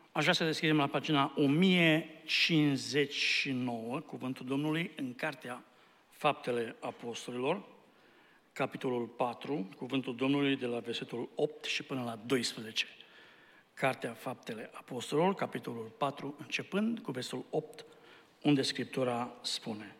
Aș vrea să deschidem la pagina 1059, Cuvântul Domnului, în Cartea Faptele Apostolilor, capitolul 4, Cuvântul Domnului de la versetul 8 și până la 12. Cartea Faptele Apostolilor, capitolul 4, începând cu versetul 8, unde Scriptura spune: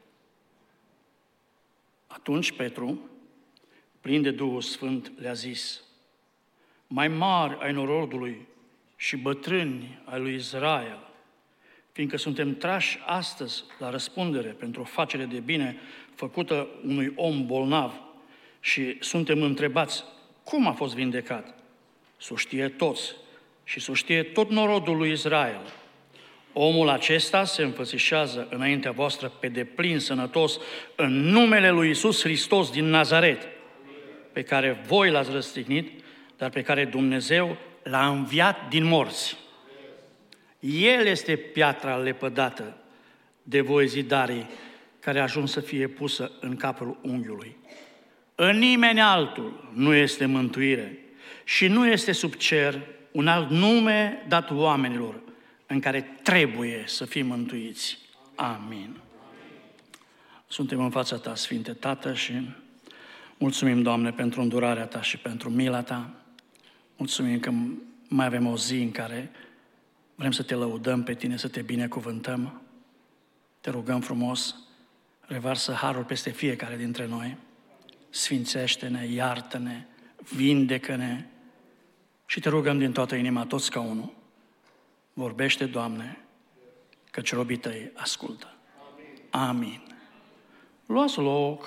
Atunci Petru, plin de Duhul Sfânt, le-a zis: mai mari ai norodului și bătrâni ai lui Israel, fiindcă suntem trași astăzi la răspundere pentru o facere de bine făcută unui om bolnav și suntem întrebați cum a fost vindecat. S-o știe toți și s-o știe tot norodul lui Israel. Omul acesta se înfățișează înaintea voastră pe deplin sănătos în numele lui Iisus Hristos din Nazaret, pe care voi l-ați răstignit, dar pe care Dumnezeu l-a înviat din morți. El este piatra lepădată de voi zidarii, care a ajuns să fie pusă în capul unghiului. În nimeni altul nu este mântuire și nu este sub cer un alt nume dat oamenilor în care trebuie să fim mântuiți. Amin. Suntem în fața Ta, Sfinte Tată, și mulțumim, Doamne, pentru îndurarea Ta și pentru mila Ta. Mulțumim că mai avem o zi în care vrem să Te lăudăm pe Tine, să Te binecuvântăm. Te rugăm frumos, revarsă harul peste fiecare dintre noi, sfințește-ne, iartă-ne, vindecă-ne și Te rugăm din toată inima, toți ca unul. Vorbește, Doamne, căci robii Tăi ascultă. Amin. Luați loc.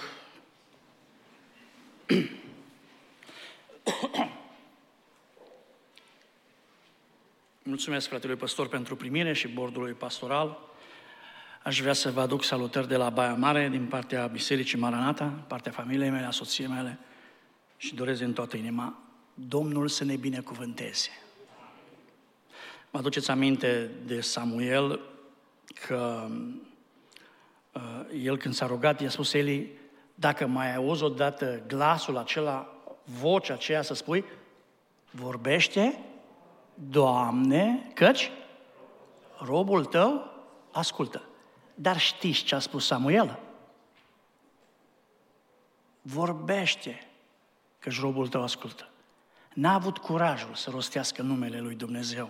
Mulțumesc fratelui păstor pentru primire și bordului pastoral. Aș vrea să vă aduc salutări de la Baia Mare, din partea Bisericii Maranata, partea familiei mele, a soției mele, și doresc din toată inima Domnul să ne binecuvânteze. Mă aduceți aminte de Samuel că el când s-a rugat, i-a spus Eli: dacă mai auzi odată glasul acela, vocea aceea, să spui: vorbește, Doamne, căci robul Tău ascultă. Dar știți ce a spus Samuel? Vorbește, căci robul Tău ascultă. N-a avut curajul să rostească numele lui Dumnezeu.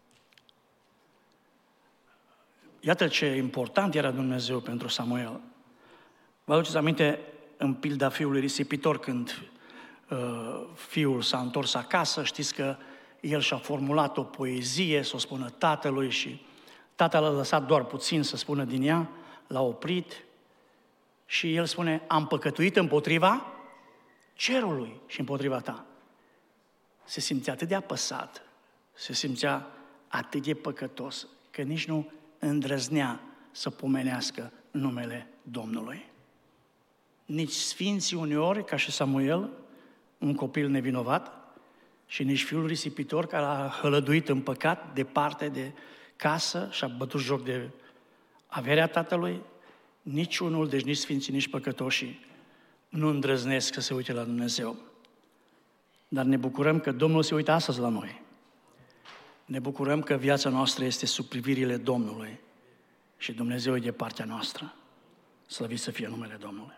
Iată ce important era Dumnezeu pentru Samuel. Vă aduceți aminte în pilda fiului risipitor, când fiul s-a întors acasă, știți că el și-a formulat o poezie să o spună tatălui și tatăl l-a lăsat doar puțin să spună din ea, l-a oprit și el spune: am păcătuit împotriva cerului și împotriva ta. Se simțea atât de apăsat, se simțea atât de păcătos, că nici nu îndrăznea să pomenească numele Domnului. Nici sfinții uneori, ca și Samuel, un copil nevinovat, și nici fiul risipitor, care a hălăduit în păcat departe de casă și a bătut joc de averea tatălui, niciunul, deci nici sfinții, nici păcătoșii, nu îndrăznesc să se uite la Dumnezeu. Dar ne bucurăm că Domnul se uită astăzi la noi. Ne bucurăm că viața noastră este sub privirile Domnului și Dumnezeu e de partea noastră. Slăvit să fie numele Domnului.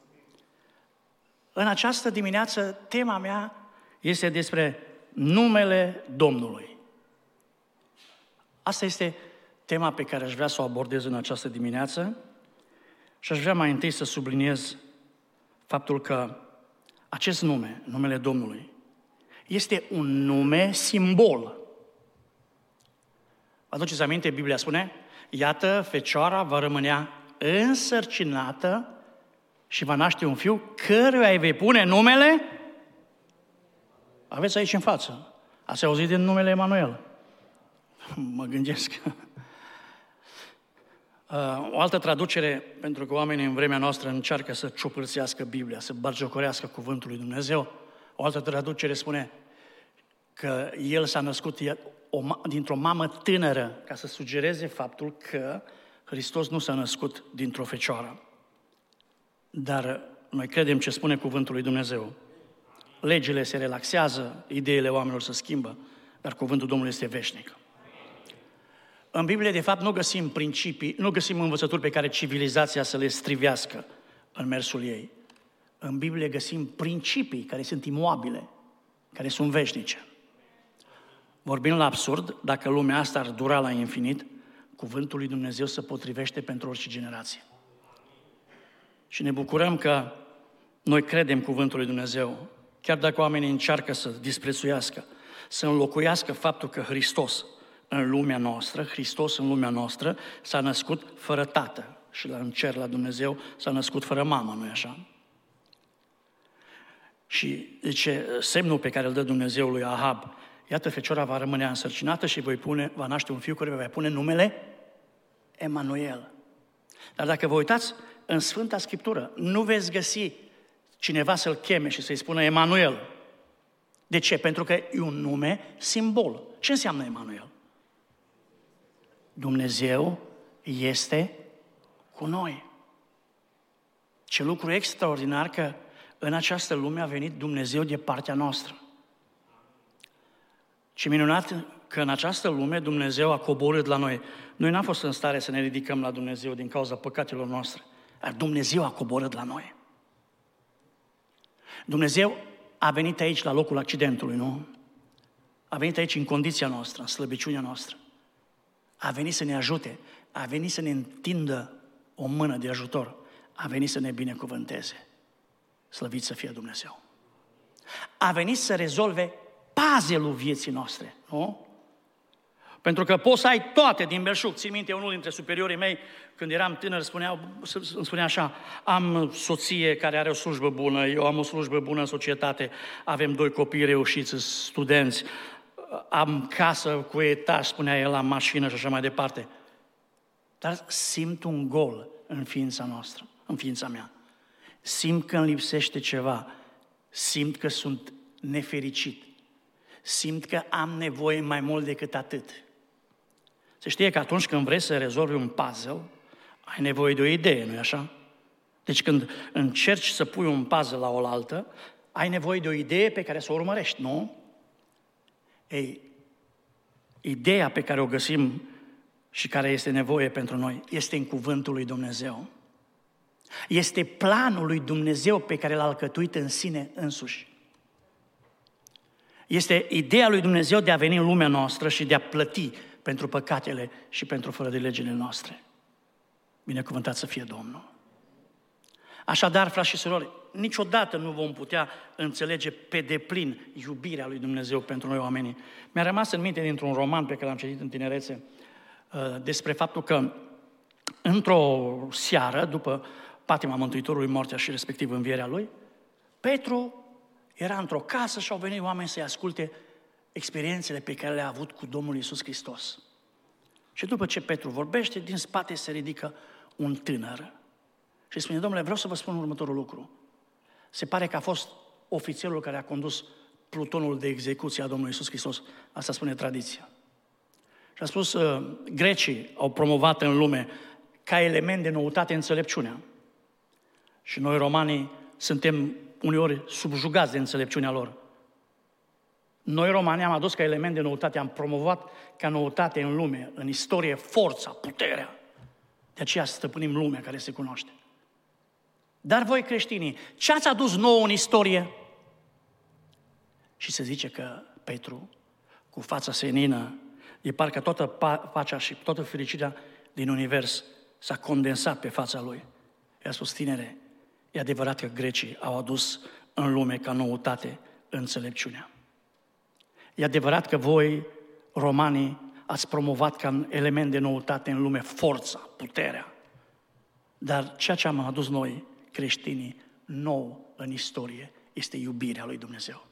În această dimineață, tema mea este despre numele Domnului. Asta este tema pe care aș vrea să o abordez în această dimineață și aș vrea mai întâi să subliniez faptul că acest nume, numele Domnului, este un nume simbol. Aduceți aminte, Biblia spune: iată, fecioara va rămânea însărcinată și va naște un fiu, căruia îi vei pune numele. Aveți aici în față. Ați auzit de numele Emanuel? Mă gândesc. O altă traducere, pentru că oamenii în vremea noastră încearcă să ciopârțească Biblia, să batjocorească cuvântul lui Dumnezeu, o altă traducere spune că el s-a născut dintr-o mamă tânără, ca să sugereze faptul că Hristos nu s-a născut dintr-o fecioară. Dar noi credem ce spune cuvântul lui Dumnezeu. Legile se relaxează, ideile oamenilor se schimbă, dar cuvântul Domnului este veșnic. În Biblie, de fapt, nu găsim principii, nu găsim învățături pe care civilizația să le strivească în mersul ei. În Biblie găsim principii care sunt imobile, care sunt veșnice. Vorbind la absurd, dacă lumea asta ar dura la infinit, cuvântul lui Dumnezeu se potrivește pentru orice generație. Și ne bucurăm că noi credem cuvântul lui Dumnezeu, chiar dacă oamenii încearcă să disprețuiască, să înlocuiască faptul că Hristos în lumea noastră s-a născut fără tată și în cer la Dumnezeu s-a născut fără mamă, nu-i așa? Și zice, semnul pe care îl dă Dumnezeu lui Ahab, iată, fecioara va rămâne însărcinată și va naște un fiu care va pune numele Emanuel. Dar dacă vă uitați în Sfânta Scriptură, nu veți găsi cineva să-l cheme și să-i spună Emanuel. De ce? Pentru că e un nume simbol. Ce înseamnă Emanuel? Dumnezeu este cu noi. Ce lucru extraordinar că în această lume a venit Dumnezeu de partea noastră. Ce minunat că în această lume Dumnezeu a coborât la noi. Noi n-am fost în stare să ne ridicăm la Dumnezeu din cauza păcatelor noastre, dar Dumnezeu a coborât la noi. Dumnezeu a venit aici la locul accidentului, nu? A venit aici în condiția noastră, în slăbiciunea noastră. A venit să ne ajute, a venit să ne întindă o mână de ajutor, a venit să ne binecuvânteze. Slăvit să fie Dumnezeu. A venit să rezolve puzzle-ul vieții noastre, nu? Pentru că poți să ai toate din belșug. Țin minte, unul dintre superiorii mei, când eram tânăr, îmi spunea așa, am soție care are o slujbă bună, eu am o slujbă bună în societate, avem 2 copii reușiți, studenți, am casă cu etaj, spunea el, am mașină și așa mai departe. Dar simt un gol în ființa noastră, în ființa mea. Simt că îmi lipsește ceva, simt că sunt nefericit, simt că am nevoie mai mult decât atât. Se știe că atunci când vrei să rezolvi un puzzle, ai nevoie de o idee, nu-i așa? Deci când încerci să pui un puzzle la oaltă, ai nevoie de o idee pe care să o urmărești, nu? Ei, ideea pe care o găsim și care este nevoie pentru noi este în cuvântul lui Dumnezeu. Este planul lui Dumnezeu pe care l-a alcătuit în sine însuși. Este ideea lui Dumnezeu de a veni în lumea noastră și de a plăti pentru păcatele și pentru fără de legile noastre. Binecuvântat să fie Domnul. Așadar, frați și surori, niciodată nu vom putea înțelege pe deplin iubirea lui Dumnezeu pentru noi oamenii. Mi-a rămas în minte dintr-un roman pe care l-am citit în tinerețe despre faptul că într-o seară, după patima Mântuitorului, moartea și respectiv învierea lui, Petru era într-o casă și au venit oameni să-i asculte experiențele pe care le-a avut cu Domnul Iisus Hristos. Și după ce Petru vorbește, din spate se ridică un tânăr și spune, Domnule, vreau să vă spun următorul lucru. Se pare că a fost ofițerul care a condus plutonul de execuție a Domnului Iisus Hristos. Asta spune tradiția. Și a spus, grecii au promovat în lume ca element de noutate înțelepciunea. Și noi, romanii, suntem uneori subjugați de înțelepciunea lor. Noi, romanii, am adus ca element de noutate, am promovat ca noutate în lume, în istorie, forța, puterea. De aceea stăpânim lumea care se cunoaște. Dar voi, creștinii, ce ați adus nouă în istorie? Și se zice că Petru, cu fața senină, e parcă toată pacea și toată fericirea din univers s-a condensat pe fața lui. I-a spus, tinere, e adevărat că grecii au adus în lume ca noutate înțelepciunea. E adevărat că voi, romanii, ați promovat ca un element de noutate în lume forța, puterea. Dar ceea ce am adus noi, creștinii, nou în istorie, este iubirea lui Dumnezeu.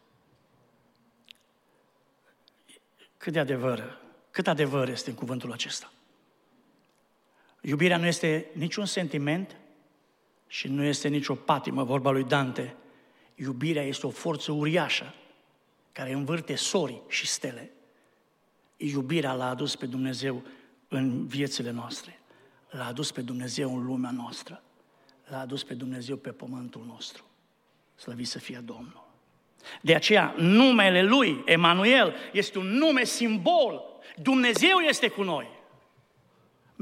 Cât adevăr este în cuvântul acesta? Iubirea nu este niciun sentiment și nu este nicio patimă, vorba lui Dante. Iubirea este o forță uriașă care învârte sori și stele. Iubirea l-a adus pe Dumnezeu în viețile noastre, l-a adus pe Dumnezeu în lumea noastră, l-a adus pe Dumnezeu pe pământul nostru. Slăvit să fie Domnul. De aceea, numele Lui, Emanuel, este un nume simbol. Dumnezeu este cu noi.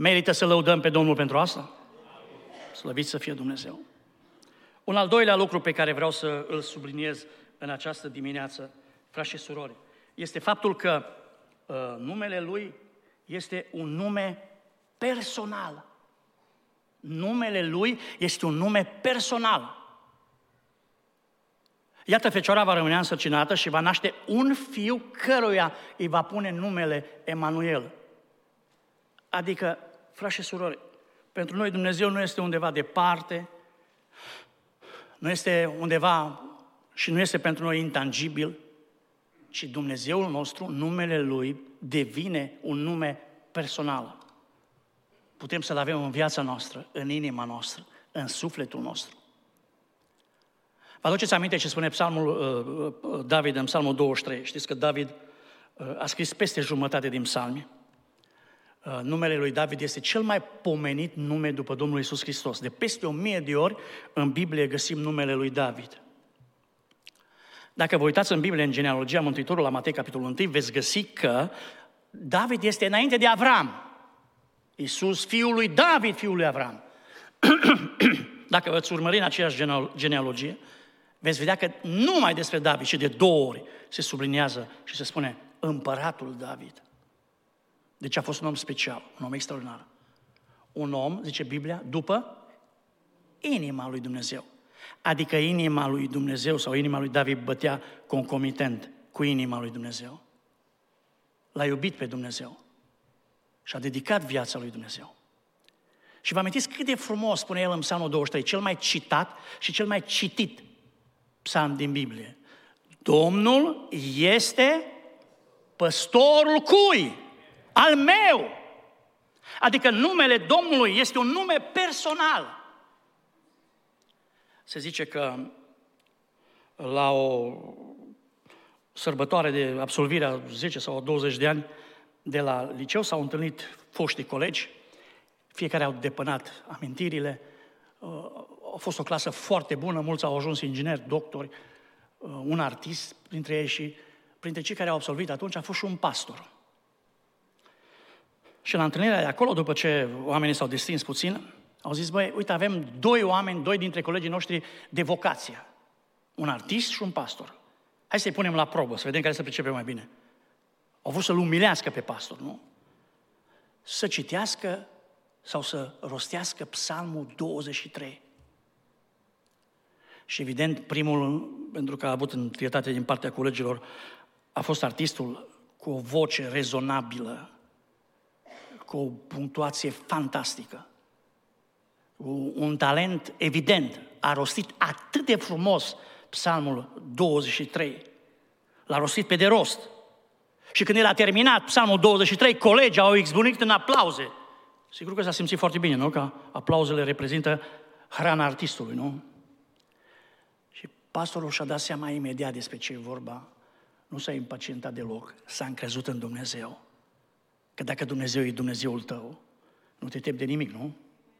Merită să lăudăm pe Domnul pentru asta? Slăvit să fie Dumnezeu! Un al doilea lucru pe care vreau să îl subliniez în această dimineață, frați și surori, este faptul că numele Lui este un nume personal. Numele Lui este un nume personal. Iată, fecioara va rămâne însărcinată și va naște un fiu căruia îi va pune numele Emanuel. Adică, frați și surori, pentru noi Dumnezeu nu este undeva departe, nu este undeva și nu este pentru noi intangibil, ci Dumnezeul nostru, numele Lui, devine un nume personal. Putem să-L avem în viața noastră, în inima noastră, în sufletul nostru. Vă aduceți aminte ce spune David în Psalmul 23? Știți că David a scris peste jumătate din psalmi. Numele lui David este cel mai pomenit nume după Domnul Iisus Hristos. De peste 1000 de ori în Biblie găsim numele lui David. Dacă vă uitați în Biblie, în genealogia Mântuitorului, la Matei, capitolul 1, veți găsi că David este înainte de Avram. Iisus, fiul lui David, fiul lui Avram. Dacă veți urmări în aceeași genealogie, veți vedea că numai despre David și de 2 ori se subliniază și se spune împăratul David. Deci a fost un om special, un om extraordinar. Un om, zice Biblia, după inima lui Dumnezeu. Adică inima lui Dumnezeu sau inima lui David bătea concomitent cu inima lui Dumnezeu. L-a iubit pe Dumnezeu și a dedicat viața lui Dumnezeu. Și vă amintiți cât de frumos spune el în Psalmul 23, cel mai citat și cel mai citit psalm din Biblie. Domnul este păstorul cui? Al meu! Adică numele Domnului este un nume personal. Se zice că la o sărbătoare de absolvire a 10 sau 20 de ani de la liceu s-au întâlnit foștii colegi, fiecare au depănat amintirile, a fost o clasă foarte bună, mulți au ajuns ingineri, doctori, un artist printre ei și printre cei care au absolvit atunci a fost și un pastor. Și la întâlnirea de acolo, după ce oamenii s-au destins puțin, au zis, băi, uite, avem 2 dintre colegii noștri de vocație. Un artist și un pastor. Hai să-i punem la probă, să vedem care se pricepe mai bine. Au vrut să-l umilească pe pastor, nu? Să citească sau să rostească Psalmul 23. Și evident, primul, pentru că a avut întâietate din partea colegilor, a fost artistul cu o voce rezonabilă, cu o punctuație fantastică, cu un talent evident. A rostit atât de frumos Psalmul 23. L-a rostit pe de rost. Și când el a terminat Psalmul 23, colegii au exbunit în aplauze. Sigur că s-a simțit foarte bine, nu? Că aplauzele reprezintă hrana artistului, nu? Și pastorul și-a dat seama imediat despre ce e vorba. Nu s-a impacientat deloc, s-a încrezut în Dumnezeu. Că dacă Dumnezeu e Dumnezeul tău, nu te temi de nimic, nu?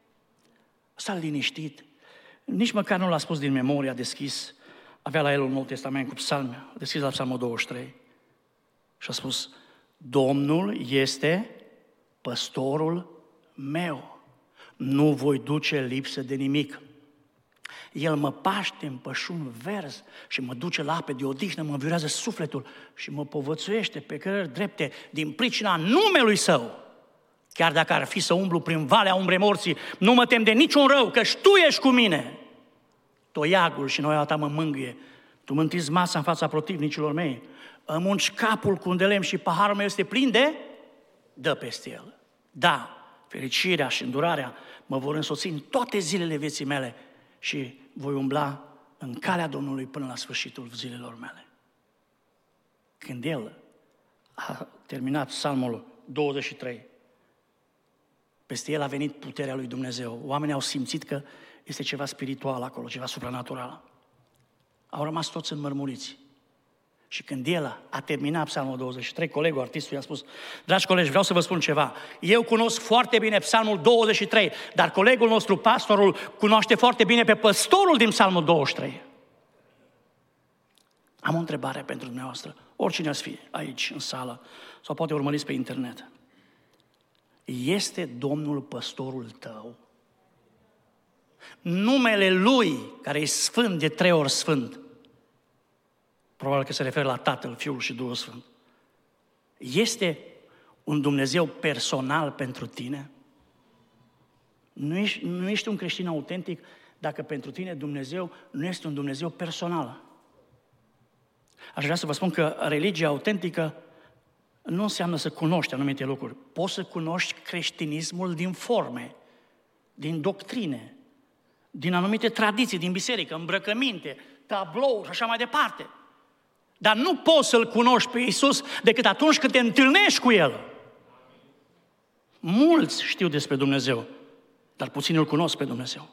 S-a liniștit. Nici măcar nu l-a spus din memorie, a deschis. Avea la el un Nou Testament cu psalmi, a deschis la Psalmul 23. Și a spus, Domnul este păstorul meu. Nu voi duce lipsă de nimic. El mă paște în pășuni verzi și mă duce la ape de odihnă, mă înviorează sufletul și mă povățuiește pe cărări drepte din pricina numelui Său. Chiar dacă ar fi să umblu prin valea umbrei morții, nu mă tem de niciun rău, căci Tu ești cu mine. Toiagul și noua Ta mă mângâie. Tu mă întinzi masa în fața protivnicilor mei. Îmi ungi capul cu un de lemn și paharul meu este plin de... Dă peste el. Da, fericirea și îndurarea mă vor însoți în toate zilele vieții mele și voi umbla în calea Domnului până la sfârșitul zilelor mele. Când el a terminat Psalmul 23, peste el a venit puterea lui Dumnezeu. Oamenii au simțit că este ceva spiritual acolo, ceva supranatural. Au rămas toți înmărmuriți. Și când el a terminat Psalmul 23, colegul artistului a spus, dragi colegi, vreau să vă spun ceva. Eu cunosc foarte bine Psalmul 23, dar colegul nostru, pastorul, cunoaște foarte bine pe păstorul din Psalmul 23. Am o întrebare pentru dumneavoastră, oricine ați fi aici, în sală, sau poate urmăriți pe internet. este Domnul păstorul tău. Numele Lui, care e sfânt de 3 ori sfânt, probabil că se referă la Tatăl, Fiul și Duhul Sfânt, este un Dumnezeu personal pentru tine? Nu ești un creștin autentic dacă pentru tine Dumnezeu nu este un Dumnezeu personal. Aș vrea să vă spun că religia autentică nu înseamnă să cunoști anumite lucruri. Poți să cunoști creștinismul din forme, din doctrine, din anumite tradiții, din biserică, îmbrăcăminte, tablou și așa mai departe. Dar nu poți să-L cunoști pe Iisus decât atunci când te întâlnești cu El. Mulți știu despre Dumnezeu, dar puțini îl cunosc pe Dumnezeu.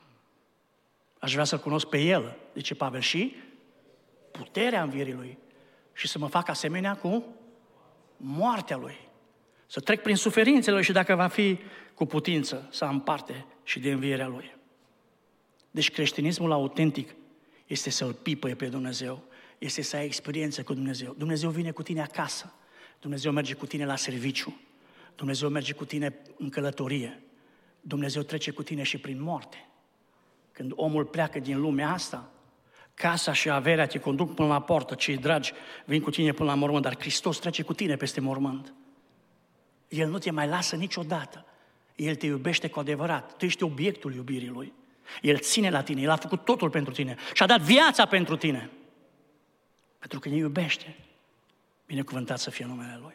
Aș vrea să-L cunosc pe El, zice Pavel, și puterea învierii Lui și să mă fac asemenea cu moartea Lui. Să trec prin suferințele Lui și dacă va fi cu putință să am parte și de învierea Lui. Deci creștinismul autentic este să-L pipăie pe Dumnezeu, este să ai experiență cu Dumnezeu. Dumnezeu vine cu tine acasă, Dumnezeu merge cu tine la serviciu, Dumnezeu merge cu tine în călătorie, Dumnezeu trece cu tine și prin moarte. Când omul pleacă din lumea asta, casa și averea te conduc până la poartă, cei dragi vin cu tine până la mormânt, dar Hristos trece cu tine peste mormânt. El nu te mai lasă niciodată. El te iubește cu adevărat. Tu ești obiectul iubirii Lui. El ține la tine, El a făcut totul pentru tine și a dat viața pentru tine. Pentru că ne iubește. Binecuvântat să fie numele Lui.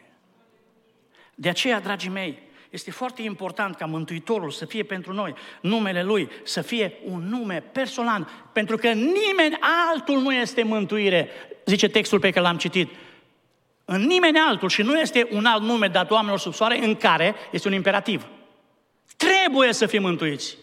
De aceea, dragii mei, este foarte important ca Mântuitorul să fie pentru noi, numele Lui să fie un nume personal, pentru că nimeni altul nu este mântuire, zice textul pe care l-am citit. În nimeni altul, și nu este un alt nume dat oamenilor sub soare, în care este un imperativ. Trebuie să fii mântuiți.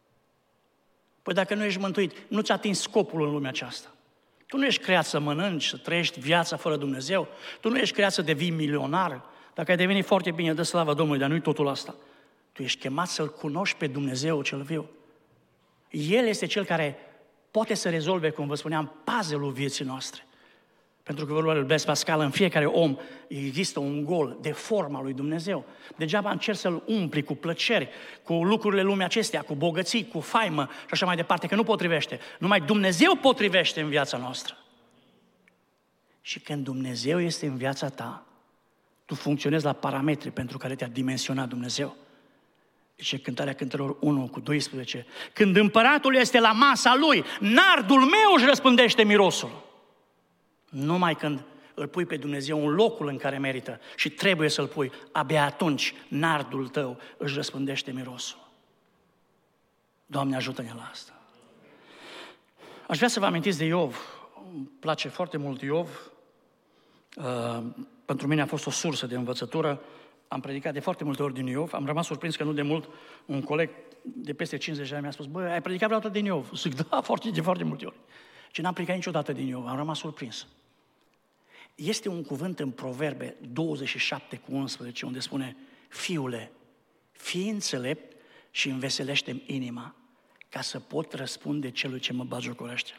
Păi dacă nu ești mântuit, nu ți-a atins scopul în lumea aceasta. Tu nu ești creat să mănânci, să trăiești viața fără Dumnezeu. Tu nu ești creat să devii milionar. Dacă ai devenit foarte bine, dă slavă Domnului, dar nu-i totul asta. Tu ești chemat să-L cunoști pe Dumnezeu cel viu. El este Cel care poate să rezolve, cum vă spuneam, puzzle-ul vieții noastre. Pentru că vorba lui Blaise Pascal, în fiecare om există un gol de forma lui Dumnezeu. Degeaba încerci să-l umpli cu plăceri, cu lucrurile lumii acestea, cu bogății, cu faimă și așa mai departe, că nu potrivește. Numai Dumnezeu potrivește în viața noastră. Și când Dumnezeu este în viața ta, tu funcționezi la parametri pentru care te-a dimensionat Dumnezeu. Zice Cântarea Cântărilor 1:12. Când împăratul este la masa lui, nardul meu își răspândește mirosul. Numai când îl pui pe Dumnezeu în locul în care merită și trebuie să-l pui, abia atunci nardul tău își răspândește mirosul. Doamne, ajută-ne la asta. Aș vrea să vă amintiți de Iov. Îmi place foarte mult Iov. Pentru mine a fost o sursă de învățătură. Am predicat de foarte multe ori din Iov. Am rămas surprins că nu de mult un coleg de peste 50 de ani mi-a spus: băi, ai predicat vreodată din Iov? Zic, da, de foarte multe ori. Și n-am predicat niciodată din Iov. Am rămas surprins. Este un cuvânt în Proverbe 27:11 unde spune: fiule, fii înțelept și înveselește-mi inima ca să pot răspunde celui ce mă batjocorește.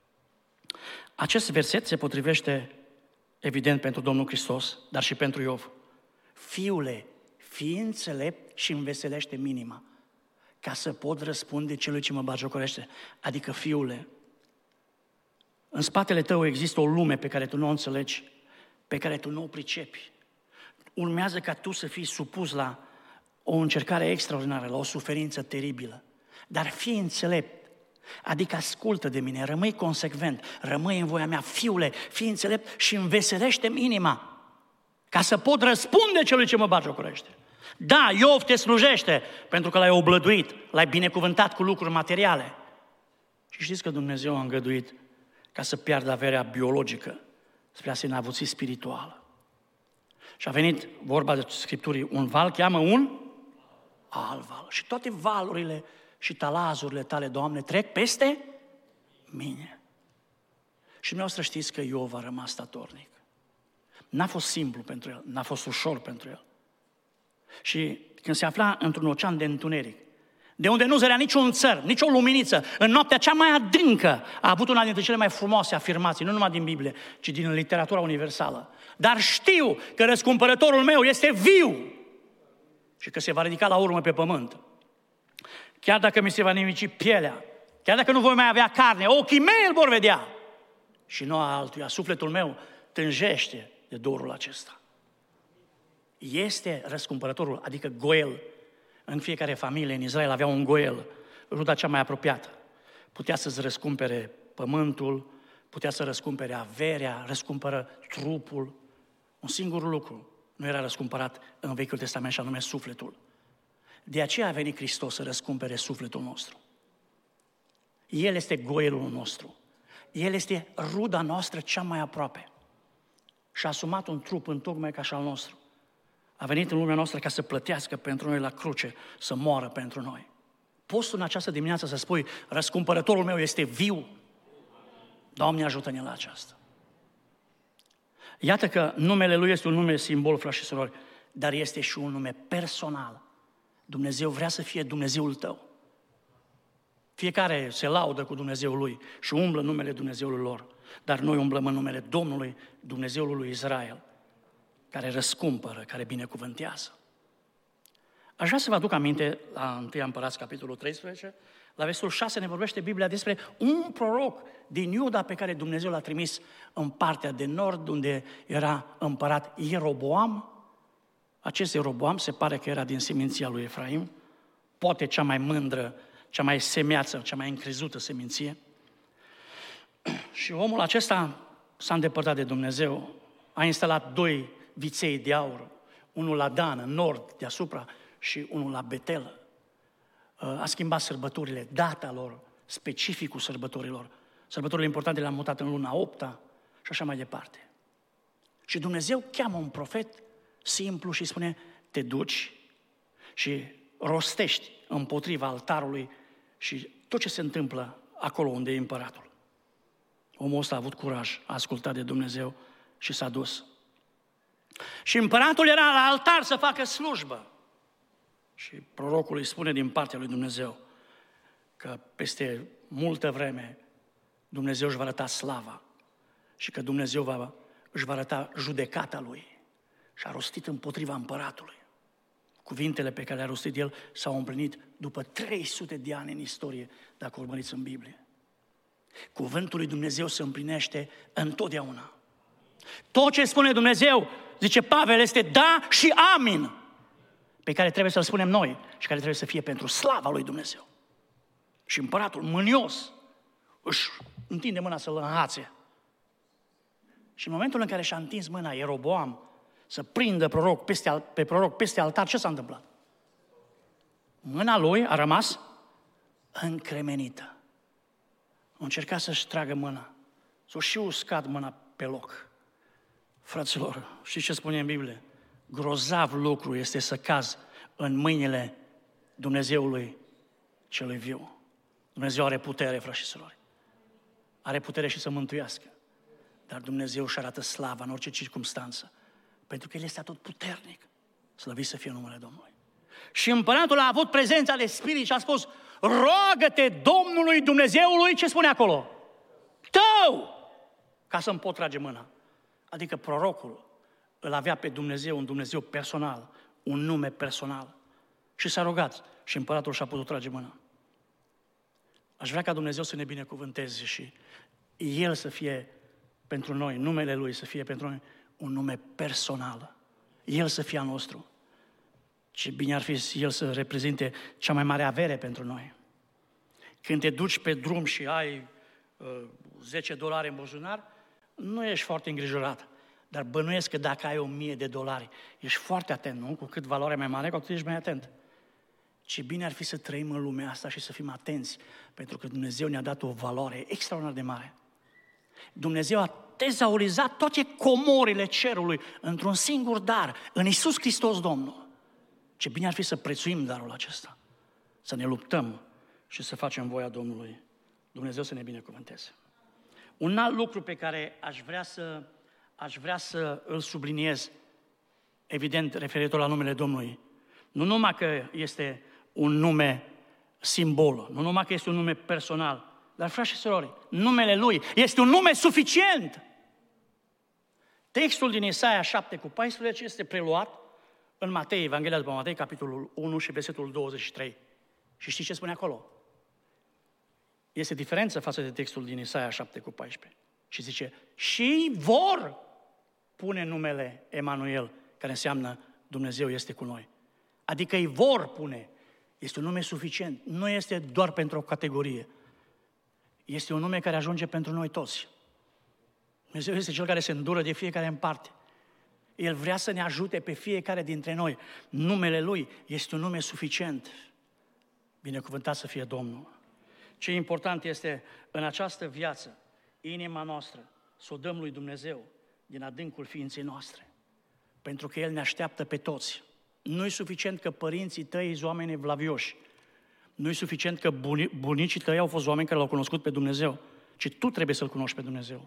Acest verset se potrivește evident pentru Domnul Hristos, dar și pentru Iov. Fiule, fii înțelept și înveselește-mi inima ca să pot răspunde celui ce mă batjocorește. Adică, fiule, în spatele tău există o lume pe care tu nu o înțelegi, pe care tu nu o pricepi. Urmează ca tu să fii supus la o încercare extraordinară, la o suferință teribilă. Dar fii înțelept, adică ascultă de mine, rămâi consecvent, rămâi în voia mea. Fiule, fii înțelept și înveselește-mi inima ca să pot răspunde celui ce mă batjocorește. Da, Iov te slujește pentru că l-ai oblăduit, l-ai binecuvântat cu lucruri materiale. Și știți că Dumnezeu a îngăduit ca să piardă averea biologică spre a se înăvuți spirituală. Și a venit vorba de Scripturii, un val cheamă un alt val. Și toate valurile și talazurile tale, Doamne, trec peste mine. Și dumneavoastră știți că Iov a rămas statornic. N-a fost simplu pentru el, n-a fost ușor pentru el. Și când se afla într-un ocean de întuneric, de unde nu zărea niciun țăr, nicio luminiță, în noaptea cea mai adâncă, a avut una dintre cele mai frumoase afirmații, nu numai din Biblie, ci din literatura universală. Dar știu că răscumpărătorul meu este viu. și că se va ridica la urmă pe pământ. Chiar dacă mi se va nimici pielea, chiar dacă nu voi mai avea carne, ochii mei îl vor vedea. Și nu a altuia, sufletul meu tânjește de dorul acesta. Este răscumpărătorul, adică Goel. În fiecare familie în Israel avea un Goel, ruda cea mai apropiată. Putea să-ți răscumpere pământul, putea să răscumpere averea, răscumpără trupul. Un singur lucru nu era răscumpărat în Vechiul Testament și anume sufletul. De aceea a venit Hristos să răscumpere sufletul nostru. El este Goelul nostru. El este ruda noastră cea mai aproape. Și-a asumat un trup întocmai ca și al nostru. A venit în lumea noastră ca să plătească pentru noi la cruce, să moară pentru noi. Poți în această dimineață să spui, răscumpărătorul meu este viu? Doamne, ajută-ne la aceasta. Iată că numele Lui este un nume simbol, frați și surori, dar este și un nume personal. Dumnezeu vrea să fie Dumnezeul tău. Fiecare se laudă cu Dumnezeul lui și umblă numele Dumnezeului lor. Dar noi umblăm în numele Domnului, Dumnezeului lui Israel, care răscumpără, care binecuvântează. Aș vrea să vă aduc aminte la 1 Împărați, capitolul 13, la versetul 6 ne vorbește Biblia despre un proroc din Iuda pe care Dumnezeu l-a trimis în partea de nord, unde era împărat Ieroboam. Acest Ieroboam se pare că era din seminția lui Efraim, poate cea mai mândră, cea mai semeață, cea mai încrezută seminție. Și omul acesta s-a îndepărtat de Dumnezeu, a instalat 2 viței de aur, unul la Dan, în nord, deasupra, și unul la Betel. A schimbat sărbătorile, data lor, specificul sărbătorilor. Sărbătorile importante le-a mutat în luna 8-a și așa mai departe. Și Dumnezeu cheamă un profet simplu și spune, te duci și rostești împotriva altarului și tot ce se întâmplă acolo unde e împăratul. Omul ăsta a avut curaj, a ascultat de Dumnezeu și s-a dus. Și împăratul era la altar să facă slujbă. Și prorocul îi spune din partea lui Dumnezeu că peste multă vreme Dumnezeu își va arăta slava și că Dumnezeu își va arăta judecata lui. Și a rostit împotriva împăratului. Cuvintele pe care le-a rostit el s-au împlinit după 300 de ani în istorie, dacă urmăriți în Biblie. Cuvântul lui Dumnezeu se împlinește întotdeauna. Tot ce spune Dumnezeu, zice Pavel, este da și amin, pe care trebuie să-l spunem noi și care trebuie să fie pentru slava lui Dumnezeu. Și împăratul, mânios, își întinde mâna să-l înhațe. Și în momentul în care și-a întins mâna Ieroboam să prindă pe proroc peste altar, ce s-a întâmplat? Mâna lui a rămas încremenită. A încercat să-și tragă mâna, s-o și uscat mâna pe loc. Fraților, știți ce spune în Biblie? Grozav lucru este să cazi în mâinile Dumnezeului celui viu. Dumnezeu are putere, frați și surori. Are putere și să mântuiască. Dar Dumnezeu își arată slava în orice circumstanță. Pentru că El este atotputernic. Slăvit să fie numele Domnului. Și împăratul a avut prezența de Spirit și a spus, roagă-te Domnului Dumnezeului, ce spune acolo? Tău! Ca să-mi pot trage mâna. Adică prorocul îl avea pe Dumnezeu, un Dumnezeu personal, un nume personal. Și s-a rugat și împăratul și-a putut trage mâna. Aș vrea ca Dumnezeu să ne binecuvânteze și El să fie pentru noi, numele Lui să fie pentru noi un nume personal. El să fie al nostru. Ce bine ar fi El să reprezinte cea mai mare avere pentru noi. Când te duci pe drum și ai $10 în buzunar, nu ești foarte îngrijorat. Dar bănuiesc că dacă ai $1.000, ești foarte atent, nu? Cu cât valoarea mai mare, cu atât ești mai atent. Ce bine ar fi să trăim în lumea asta și să fim atenți, pentru că Dumnezeu ne-a dat o valoare extraordinar de mare. Dumnezeu a tezaurizat toate comorile cerului într-un singur dar, în Iisus Hristos Domnul. Ce bine ar fi să prețuim darul acesta, să ne luptăm și să facem voia Domnului. Dumnezeu să ne binecuvânteze. Un alt lucru pe care aș vrea să îl subliniez, evident referitor la numele Domnului, nu numai că este un nume simbol, nu numai că este un nume personal, dar, frați și surori, numele Lui este un nume suficient. Textul din Isaia 7:14 este preluat în Matei, Evanghelia după Matei, capitolul 1 și versetul 23. Și știți ce spune acolo? Este diferență față de textul din Isaia 7:14. Și zice, și vor pune numele Emanuel, care înseamnă Dumnezeu este cu noi. Adică îi vor pune. Este un nume suficient. Nu este doar pentru o categorie. Este un nume care ajunge pentru noi toți. Dumnezeu este Cel care se îndură de fiecare în parte. El vrea să ne ajute pe fiecare dintre noi. Numele Lui este un nume suficient. Binecuvântat să fie Domnul. Ce important este în această viață, inima noastră, să o dăm lui Dumnezeu din adâncul ființei noastre. Pentru că El ne așteaptă pe toți. Nu e suficient că părinții tăi sunt oameni evlavioși. Nu e suficient că bunicii tăi au fost oameni care L-au cunoscut pe Dumnezeu. Ci tu trebuie să-L cunoști pe Dumnezeu.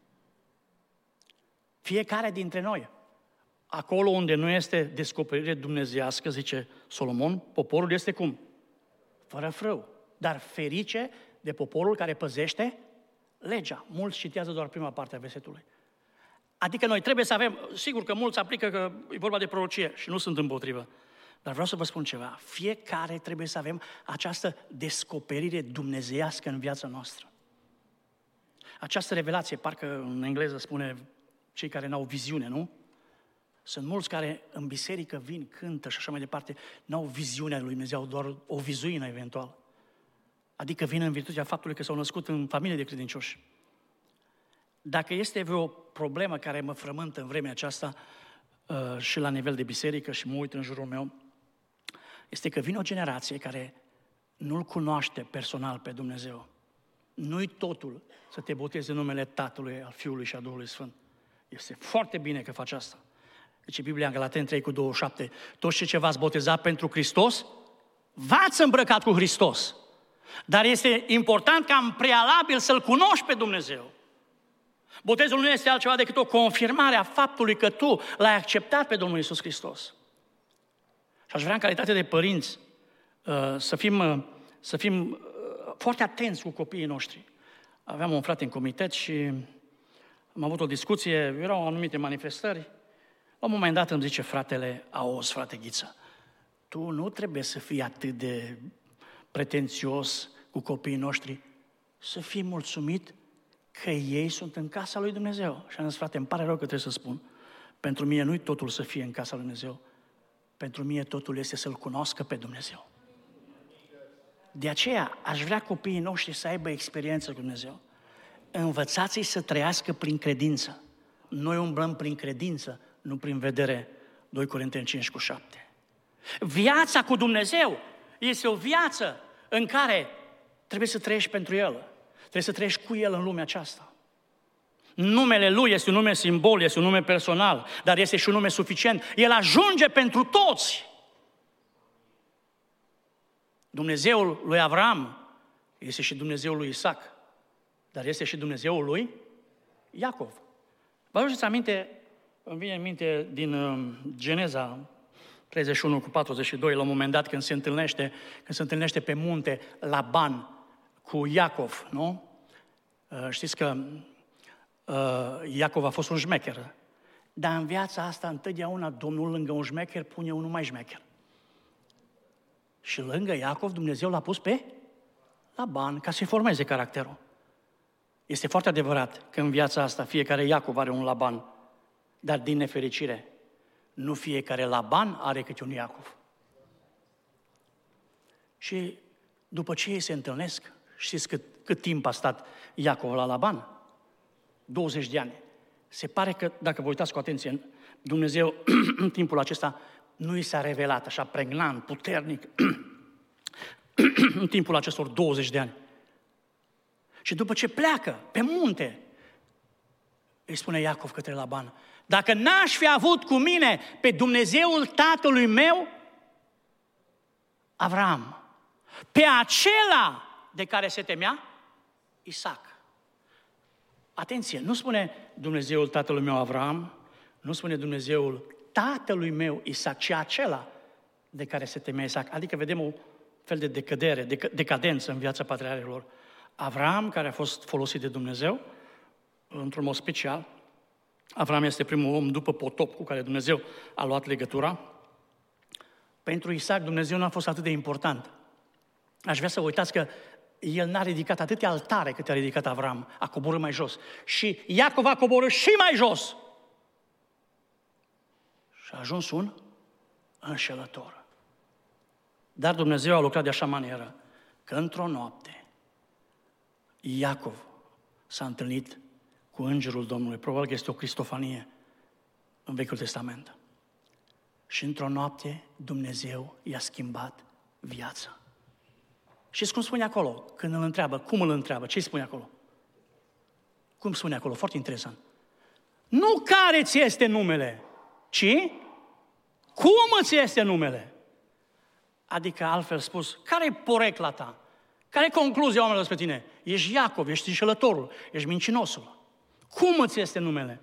Fiecare dintre noi. Acolo unde nu este descoperire dumnezeiască, zice Solomon, poporul este cum? Fără frâu. Dar ferice de poporul care păzește legea. Mulți citează doar prima parte a versetului. Adică noi trebuie să avem, sigur că mulți aplică că e vorba de prorocie și nu sunt împotrivă. Dar vreau să vă spun ceva. Fiecare trebuie să avem această descoperire dumnezeiască în viața noastră. Această revelație, parcă în engleză spune cei care n-au viziune, nu? Sunt mulți care în biserică vin, cântă și așa mai departe, n-au viziunea lui Dumnezeu, doar o vizuină eventual. Adică vin în virtutea faptului că s-au născut în familie de credincioși. Dacă este vreo problemă care mă frământă în vremea aceasta și la nivel de biserică și mă uit în jurul meu, este că vine o generație care nu-L cunoaște personal pe Dumnezeu. Nu-i totul să te botezi în numele Tatălui, al Fiului și a Duhului Sfânt. Este foarte bine că faci asta. Deci Biblia în Galateni 3:27, toți cei ce v-ați botezat pentru Hristos, v-ați îmbrăcat cu Hristos. Dar este important ca în prealabil să-L cunoști pe Dumnezeu. Botezul nu este altceva decât o confirmare a faptului că tu L-ai acceptat pe Domnul Iisus Hristos. Și aș vrea în calitate de părinți să fim foarte atenți cu copiii noștri. Aveam un frate în comitet și am avut o discuție, erau anumite manifestări. La un moment dat îmi zice fratele, auzi frate Ghiță, tu nu trebuie să fii atât de pretențios cu copiii noștri, să fii mulțumit că ei sunt în casa lui Dumnezeu. Și am zis, frate, îmi pare rău că trebuie să spun, pentru mine nu-i totul să fie în casa lui Dumnezeu, pentru mine totul este să-L cunoască pe Dumnezeu. De aceea aș vrea copiii noștri să aibă experiență cu Dumnezeu. Învățați-i să trăiască prin credință. Noi umblăm prin credință, nu prin vedere. 2 Corinteni 5:7. Viața cu Dumnezeu este o viață în care trebuie să trăiești pentru El. Trebuie să trăiești cu El în lumea aceasta. Numele Lui este un nume simbol, este un nume personal, dar este și un nume suficient. El ajunge pentru toți. Dumnezeul lui Avram este și Dumnezeul lui Isaac, dar este și Dumnezeul lui Iacov. Vă aduceți aminte, îmi vine în minte din Geneza 31:42, la un moment dat când se întâlnește pe munte Laban cu Iacov, nu? Știți că Iacov a fost un șmecher, dar în viața asta întotdeauna Domnul lângă un șmecher pune unul mai șmecher. Și lângă Iacov Dumnezeu l-a pus pe Laban ca să-i formeze caracterul. Este foarte adevărat că în viața asta fiecare Iacov are un Laban, dar din nefericire nu fiecare Laban are câte un Iacov. Și după ce ei se întâlnesc, știți cât timp a stat Iacov la Laban? 20 de ani. Se pare că, dacă vă uitați cu atenție, Dumnezeu în timpul acesta nu i s-a revelat așa pregnant, puternic, în timpul acestor 20 de ani. Și după ce pleacă pe munte, îi spune Iacov către Laban, dacă n-aș fi avut cu mine pe Dumnezeul tatălui meu, Avram, pe acela de care se temea Isaac. Atenție, nu spune Dumnezeul tatălui meu Avram, nu spune Dumnezeul tatălui meu Isaac, ci acela de care se temea Isaac. Adică vedem un fel de decădere, decadență în viața patriarhilor. Avram, care a fost folosit de Dumnezeu, într-un mod special. Avram este primul om după potop cu care Dumnezeu a luat legătura. Pentru Isaac Dumnezeu nu a fost atât de important. Aș vrea să uitați că el n-a ridicat atâtea altare cât a ridicat Avram, a coborât mai jos. Și Iacov a coborât și mai jos. Și a ajuns un înșelător. Dar Dumnezeu a lucrat de așa manieră că într-o noapte Iacov s-a întâlnit cu îngerul Domnului. Probabil că este o cristofanie în Vechiul Testament. Și într-o noapte Dumnezeu i-a schimbat viața. Și cum spune acolo, când îl întreabă, cum îl întreabă, ce spune acolo? Cum spune acolo? Foarte interesant. Nu care ți este numele, ci cum îți este numele. Adică, altfel spus, care-i porecla ta? Care-i concluzia oamenilor despre tine? Ești Iacov, ești înșelătorul, ești mincinosul. Cum îți este numele?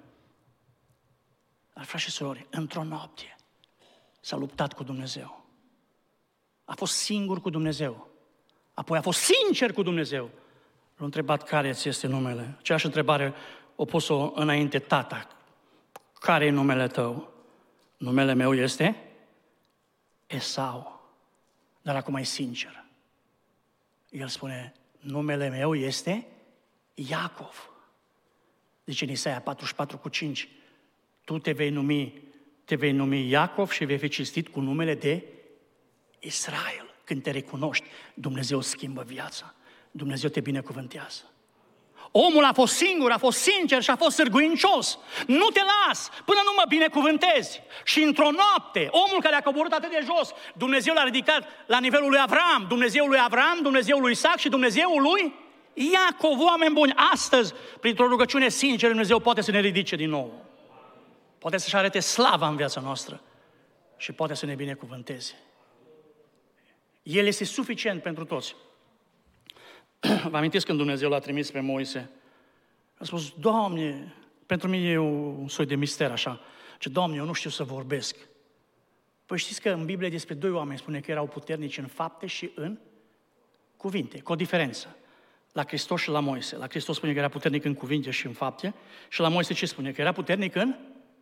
Dar, frați și surori, într-o noapte s-a luptat cu Dumnezeu. A fost singur cu Dumnezeu. Apoi a fost sincer cu Dumnezeu. L-a întrebat care ți este numele. Aceeași întrebare o pus-o înainte tata. Care e numele tău? Numele meu este Esau. Dar acum e sincer. El spune, numele meu este Iacov. Zice în Isaia 44:5, tu te vei numi Iacov și vei fi cinstit cu numele de Israel. Când te recunoști, Dumnezeu schimbă viața. Dumnezeu te binecuvântează. Omul a fost singur, a fost sincer și a fost sârguincios. Nu te las până nu mă binecuvântezi. Și într-o noapte, omul care a coborât atât de jos, Dumnezeu l-a ridicat la nivelul lui Avram, Dumnezeul lui Avram, Dumnezeul lui Isaac și Dumnezeul lui Iacov. Oameni buni, astăzi, printr-o rugăciune sinceră, Dumnezeu poate să ne ridice din nou. Poate să-și arate slava în viața noastră și poate să ne binecuvânteze. El este suficient pentru toți. Vă amintiți când Dumnezeu l-a trimis pe Moise? A spus, Doamne, pentru mine e un soi de mister așa. Ce Doamne, eu nu știu să vorbesc. Păi știți că în Biblie despre doi oameni spune că erau puternici în fapte și în cuvinte, cu o diferență. La Hristos și la Moise. La Hristos spune că era puternic în cuvinte și în fapte și la Moise ce spune? Că era puternic în...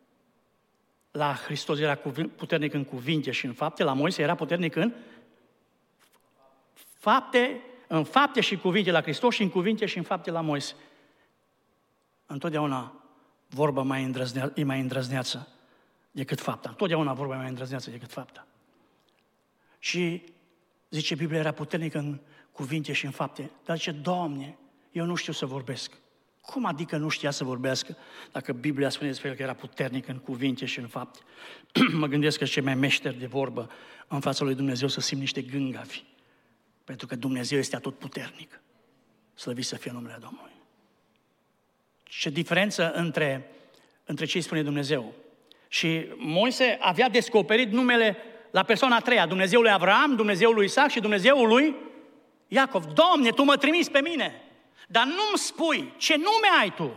La Hristos era puternic în cuvinte și în fapte, la Moise era puternic în fapte și cuvinte la Hristos și în cuvinte și în fapte la Moise. Întotdeauna vorba e mai îndrăzneață decât fapta. Întotdeauna vorba e mai îndrăzneață decât fapta. Și zice Biblia, era puternic în cuvinte și în fapte. Dar zice, Doamne, eu nu știu să vorbesc. Cum adică nu știa să vorbească dacă Biblia spune despre el că era puternic în cuvinte și în fapte? Mă gândesc că cei mai meșteri de vorbă în fața lui Dumnezeu să simt niște gângavi. Pentru că Dumnezeu este atotputernic. Slăvit să fie numele Domnului. Ce diferență între ce îi spune Dumnezeu. Și Moise avea descoperit numele la persoana a treia, Dumnezeul lui Avram, Dumnezeul lui Isaac și Dumnezeul lui Iacov. Doamne, Tu mă trimiți pe mine, dar nu-mi spui ce nume ai Tu.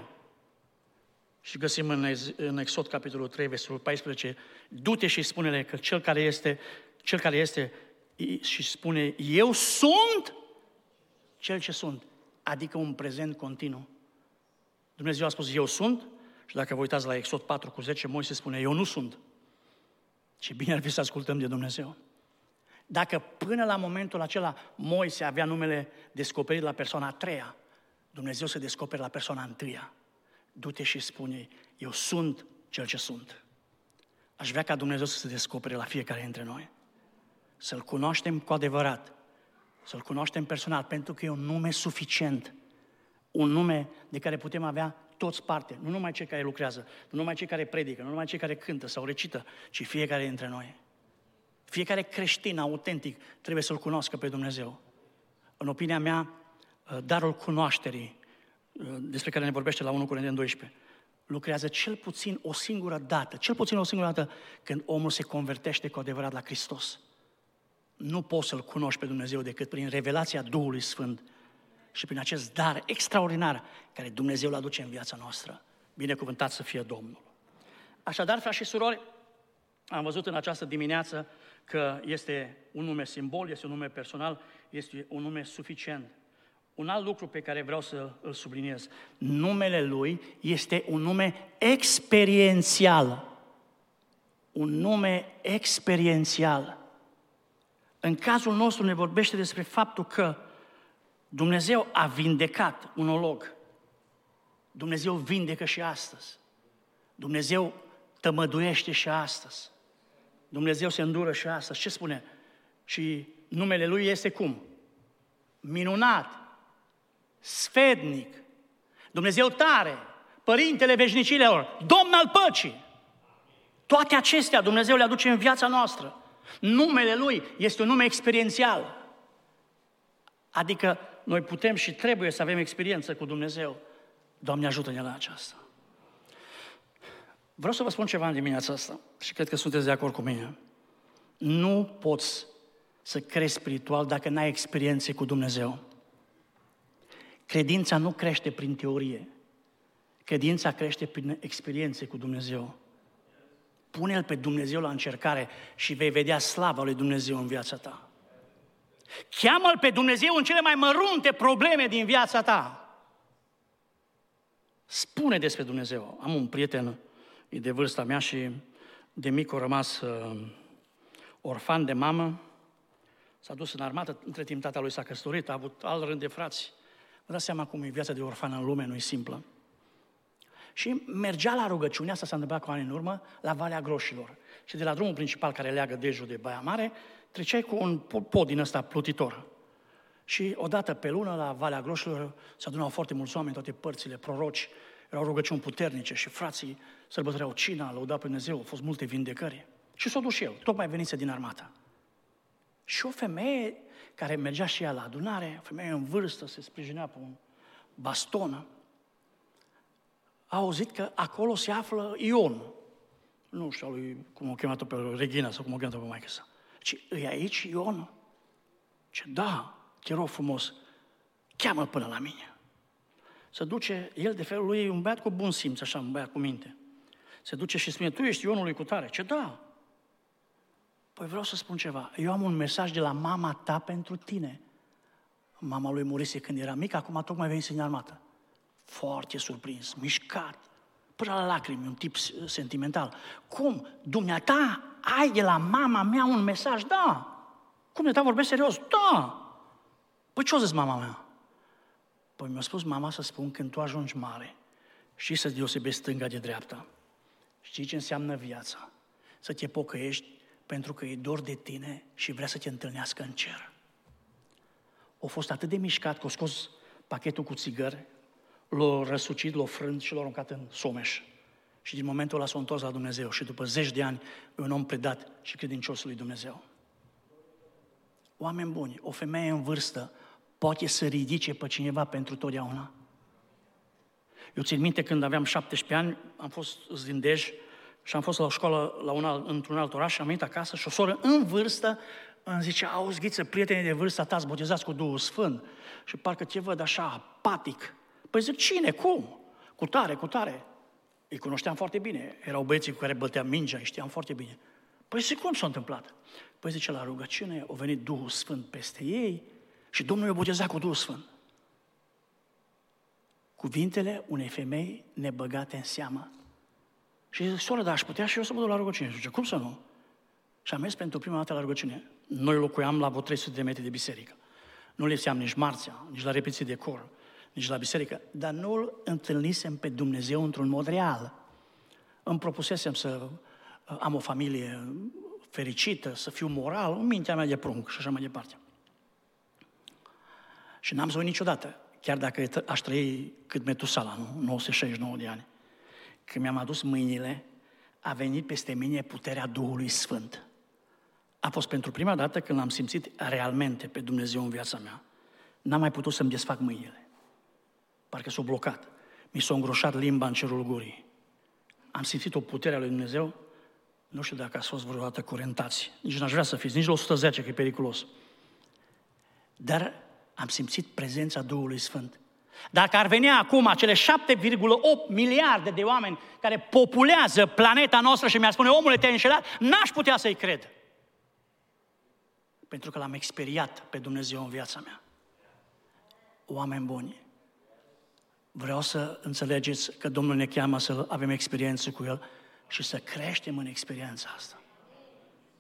Și găsim în Exod, capitolul 3, versetul 14, du-te și spune-le că cel care este și spune, eu sunt cel ce sunt, adică un prezent continuu. Dumnezeu a spus, eu sunt, și dacă vă uitați la Exod 4:10, Moise spune, eu nu sunt. Ce bine ar fi să ascultăm de Dumnezeu. Dacă până la momentul acela Moise avea numele descoperit la persoana a treia, Dumnezeu se descopere la persoana a întâia. Du-te și spune, eu sunt cel ce sunt. Aș vrea ca Dumnezeu să se descopere la fiecare dintre noi. Să-L cunoaștem cu adevărat, să-L cunoaștem personal, pentru că e un nume suficient, un nume de care putem avea toți parte, nu numai cei care lucrează, nu numai cei care predică, nu numai cei care cântă sau recită, ci fiecare dintre noi. Fiecare creștin autentic trebuie să-L cunoască pe Dumnezeu. În opinia mea, darul cunoașterii, despre care ne vorbește la 1 Corinteni 12, lucrează cel puțin o singură dată când omul se convertește cu adevărat la Hristos. Nu poți să-L cunoști pe Dumnezeu decât prin revelația Duhului Sfânt și prin acest dar extraordinar care Dumnezeu îl aduce în viața noastră. Binecuvântat să fie Domnul. Așadar, frați și surori, am văzut în această dimineață că este un nume simbol, este un nume personal, este un nume suficient. Un alt lucru pe care vreau să îl subliniez, numele Lui este un nume experiențial. Un nume experiențial. În cazul nostru ne vorbește despre faptul că Dumnezeu a vindecat, monolog. Dumnezeu vindecă și astăzi. Dumnezeu tămăduiește și astăzi. Dumnezeu se îndură și astăzi. Ce spune? Și numele Lui este cum? Minunat, sfetnic, Dumnezeu tare, Părintele veșnicilor, Domn al păcii. Toate acestea Dumnezeu le aduce în viața noastră. Numele Lui este un nume experiențial. Adică noi putem și trebuie să avem experiență cu Dumnezeu. Doamne, ajută-ne la aceasta. Vreau să vă spun ceva în dimineața asta și cred că sunteți de acord cu mine. Nu poți să crezi spiritual dacă n-ai experiențe cu Dumnezeu. Credința nu crește prin teorie. Credința crește prin experiențe cu Dumnezeu. Pune-L pe Dumnezeu la încercare și vei vedea slava lui Dumnezeu în viața ta. Cheamă-L pe Dumnezeu în cele mai mărunte probleme din viața ta. Spune despre Dumnezeu. Am un prieten, e de vârsta mea și de mic a rămas orfan de mamă. S-a dus în armată, între timp tata lui s-a căsătorit, a avut alt rând de frați. Vă dați seama cum e viața de orfan în lume, nu e simplă. Și mergea la rugăciune, asta s-a întâmplat cu ani în urmă, la Valea Groșilor. Și de la drumul principal care leagă Dejul de Baia Mare, treceai cu un pod din ăsta plutitor. Și odată pe lună, la Valea Groșilor, se adunau foarte mulți oameni, toate părțile, proroci, erau rugăciuni puternice și frații sărbătoreau cina, lăudau pe Dumnezeu, au fost multe vindecări. Și s-a dus și el, tocmai venise din armată. Și o femeie care mergea și ea la adunare, o femeie în vârstă, se sprijinea pe un baston, a auzit că acolo se află Ion. Nu știu lui, cum o chemat-o pe Regina sau cum o chemat-o pe maică sa. Ci, e aici Ion? Ce da, te rog frumos, cheamă-l până la mine. Se duce, el de felul lui e un băiat cu bun simț, așa, un băiat cu minte. Se duce și spune, tu ești Ionul lui cutare. Ce da? Păi vreau să spun ceva, eu am un mesaj de la mama ta pentru tine. Mama lui murise când era mic, acum tocmai venise în armată. Foarte surprins, mișcat, până la lacrimi, un tip sentimental. Cum? Dumneata ai de la mama mea un mesaj? Da. Cum dumneata vorbesc serios? Da. Păi ce-o zis mama mea? Păi mi-a spus mama să spun când tu ajungi mare și să-ți deosebești stânga de dreapta. Știi ce înseamnă viața? Să te pocăiești pentru că e dor de tine și vrea să te întâlnească în cer. A fost atât de mișcat că a scos pachetul cu țigări, l-a răsucit, l-a frânt și l-a aruncat în Someș. Și din momentul ăla s-a întors la Dumnezeu și după 10 de ani e un om predat și credincios lui Dumnezeu. Oameni buni, o femeie în vârstă poate să ridice pe cineva pentru totdeauna. Eu țin minte când aveam 17 ani, am fost din Dej și am fost la o școală într-un alt oraș și am venit acasă și o soră în vârstă îmi zice, auzi, Ghiță, prietenii de vârstă ta ați botezați cu Duhul Sfânt și parcă te văd așa apatic. Păi zic, cine? Cum? Cu tare. Îi cunoșteam foarte bine. Erau băieții cu care băteam mingea, îi știam foarte bine. Păi zic, cum s-a întâmplat? Păi zice, la rugăciune a venit Duhul Sfânt peste ei și Domnul i-a botezat cu Duhul Sfânt. Cuvintele unei femei nebăgate în seamă. Și zic, soră, dar aș putea și eu să mă duc la rugăciune. Și zice, cum să nu? Și am mers pentru prima dată la rugăciune. Noi locuiam la vreo 300 de metri de biserică. Nu lipseam nici marțea, nici la repetiții de cor, nici la biserică, dar nu-L întâlnisem pe Dumnezeu într-un mod real. Îmi propusesem să am o familie fericită, să fiu moral, în mintea mea de prunc și așa mai departe. Și n-am zis niciodată, chiar dacă aș trăi cât Metusala, nu? 969 de ani. Când mi-am adus mâinile, a venit peste mine puterea Duhului Sfânt. A fost pentru prima dată când l-am simțit realmente pe Dumnezeu în viața mea. N-am mai putut să-mi desfac mâinile. Parcă s-au blocat. Mi s-a îngroșat limba în cerul gurii. Am simțit o putere a lui Dumnezeu. Nu știu dacă ați fost vreodată curentați. Nici n-aș vrea să fiți, nici la 110, că e periculos. Dar am simțit prezența Duhului Sfânt. Dacă ar veni acum acele 7,8 miliarde de oameni care populează planeta noastră și mi-ar spune, omule, te-ai înșelat, n-aș putea să-i cred. Pentru că l-am experiat pe Dumnezeu în viața mea. Oameni buni, vreau să înțelegeți că Domnul ne cheamă să avem experiență cu El și să creștem în experiența asta.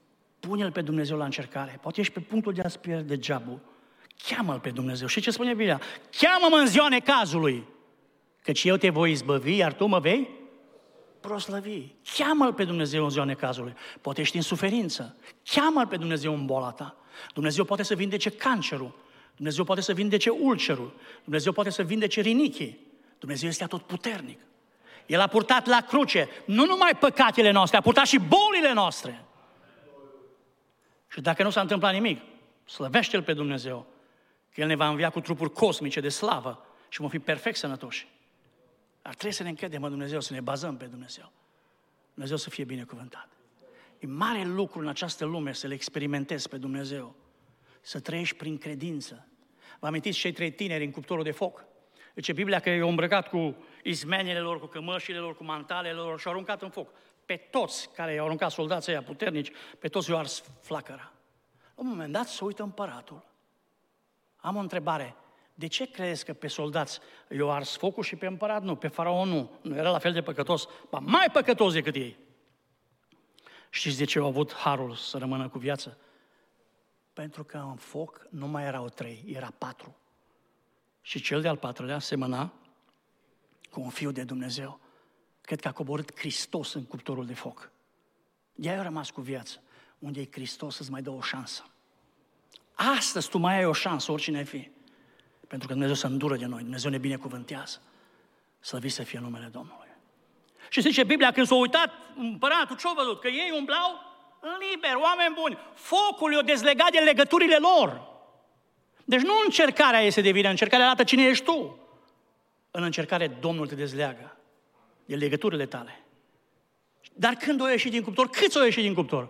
Pune-L pe Dumnezeu la încercare. Poate ești pe punctul de a-ți pierde jobul. Cheamă-L pe Dumnezeu. Și ce spune Biblia? Cheamă-mă în ziua necazului, căci eu te voi izbăvi, iar tu mă vei proslăvi. Cheamă-L pe Dumnezeu în ziua necazului. Poate ești în suferință. Cheamă-L pe Dumnezeu în boala ta. Dumnezeu poate să vindece cancerul. Dumnezeu poate să vindece ulcerul. Dumnezeu poate să vindece rinichii. Dumnezeu este atotputernic. El a purtat la cruce nu numai păcatele noastre, a purtat și bolile noastre. Și dacă nu s-a întâmplat nimic, slăvește-L pe Dumnezeu, că El ne va învia cu trupuri cosmice de slavă și vom fi perfect sănătoși. Dar trebuie să ne încredem în Dumnezeu, să ne bazăm pe Dumnezeu. Dumnezeu să fie binecuvântat. E mare lucru în această lume să le experimentezi pe Dumnezeu, să trăiești prin credință. Vă amintiți cei 3 tineri în cuptorul de foc? Zice Biblia că i-au îmbrăcat cu izmenile lor, cu cămășile lor, cu mantalele lor și au aruncat în foc. Pe toți care i-au aruncat soldații ăia puternici, pe toți i-au ars flacăra. La un moment dat se uită împăratul. Am o întrebare. De ce crezi că pe soldați i-au ars focul și pe împărat nu? Pe faraon nu. Nu era la fel de păcătos, ba mai păcătos decât ei. Știți de ce au avut harul să rămână cu viață? Pentru că în foc nu mai erau 3, era 4. Și cel de-al 4-lea semăna cu un fiu de Dumnezeu. Cred că a coborât Hristos în cuptorul de foc. De-aia a rămas cu viață. Unde e Hristos îți mai dă o șansă. Astăzi tu mai ai o șansă, oricine ai fi. Pentru că Dumnezeu se îndură de noi, Dumnezeu ne binecuvântează. Slăvit să fie numele Domnului. Și zice Biblia, când s-a uitat împăratul, ce-a văzut? Că ei umblau liber, oameni buni. Focul i-a dezlegat de legăturile lor. Deci nu încercarea este de vină, încercarea arată cine ești tu. În încercare Domnul te dezleagă de legăturile tale. Dar când o ieși din cuptor, câți o ieși din cuptor?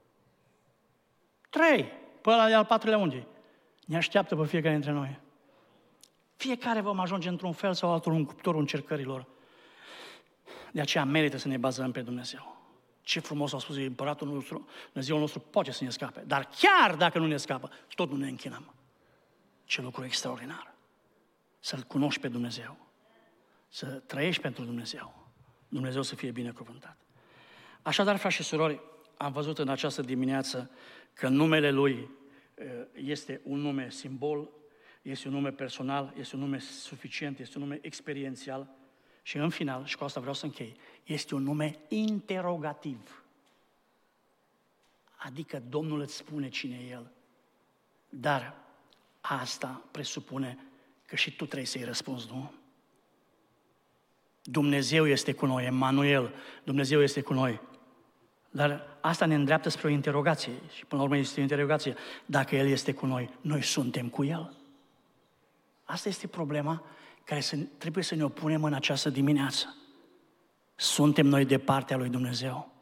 3. Pe ăla de al 4-lea unde? Ne așteaptă pe fiecare dintre noi. Fiecare vom ajunge într-un fel sau altul în cuptorul încercărilor. De aceea merită să ne bazăm pe Dumnezeu. Ce frumos a spus împăratul nostru, Dumnezeul nostru poate să ne scape. Dar chiar dacă nu ne scapă, tot nu ne închinăm. Ce lucru extraordinar. Să-L cunoști pe Dumnezeu. Să trăiești pentru Dumnezeu. Dumnezeu să fie binecuvântat. Așadar, frați și surori, am văzut în această dimineață că numele Lui este un nume simbol, este un nume personal, este un nume suficient, este un nume experiențial și în final, și cu asta vreau să închei, este un nume interogativ. Adică Domnul îți spune cine e El. Dar asta presupune că și tu trebuie să-i răspunzi, nu? Dumnezeu este cu noi, Emanuel, Dumnezeu este cu noi. Dar asta ne îndreaptă spre o interogație și până la urmă este o interogație. Dacă El este cu noi, noi suntem cu El. Asta este problema care trebuie să ne opunem în această dimineață. Suntem noi de partea lui Dumnezeu.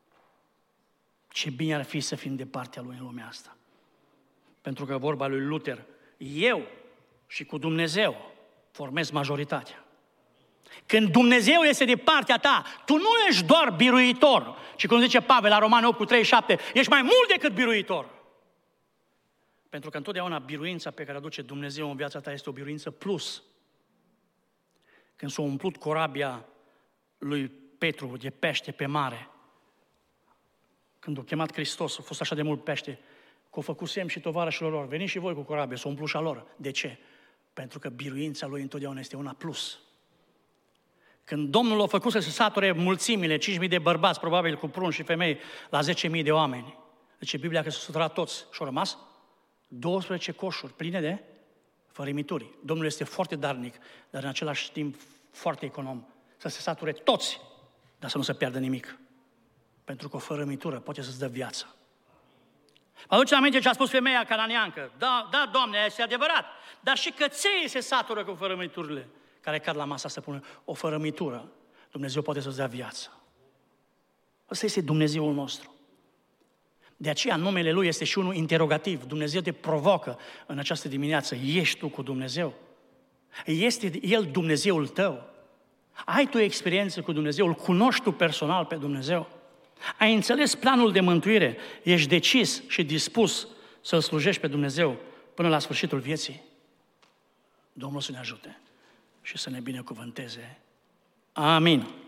Ce bine ar fi să fim de partea Lui în lumea asta. Pentru că vorba lui Luther, eu și cu Dumnezeu formez majoritatea. Când Dumnezeu este de partea ta, tu nu ești doar biruitor, ci cum zice Pavel la Romani 8:37, ești mai mult decât biruitor. Pentru că întotdeauna biruința pe care o aduce Dumnezeu în viața ta este o biruință plus. Când s-a umplut corabia lui Petru de pește pe mare, când a chemat Hristos, a fost așa de mult pește, că o făcut semn și tovarășilor lor, veniți și voi cu corabie, s-o umplut și a lor. De ce? Pentru că biruința lui întotdeauna este una plus. Când Domnul a făcut să se sature mulțimile, 5.000 de bărbați, probabil cu prunci și femei, la 10.000 de oameni, zice Biblia că s-au săturat toți și au rămas 12 coșuri pline de fărâmituri. Domnul este foarte darnic, dar în același timp foarte econom. Să se sature toți, dar să nu se piardă nimic. Pentru că o fărâmitură poate să-ți dă viață. Vă aduceți aminte ce a spus femeia cananeancă? Da, Doamne, este adevărat. Dar și căței se satură cu fărâmiturile care cad la masa să pună o fărâmitură. Dumnezeu poate să-ți dea viață. Ăsta este Dumnezeul nostru. De aceea numele Lui este și unul interogativ. Dumnezeu te provocă în această dimineață. Ești tu cu Dumnezeu? Este El Dumnezeul tău? Ai tu experiență cu Dumnezeu? Îl cunoști tu personal pe Dumnezeu? Ai înțeles planul de mântuire? Ești decis și dispus să-L slujești pe Dumnezeu până la sfârșitul vieții? Domnul să ne ajute și să ne binecuvânteze. Amin.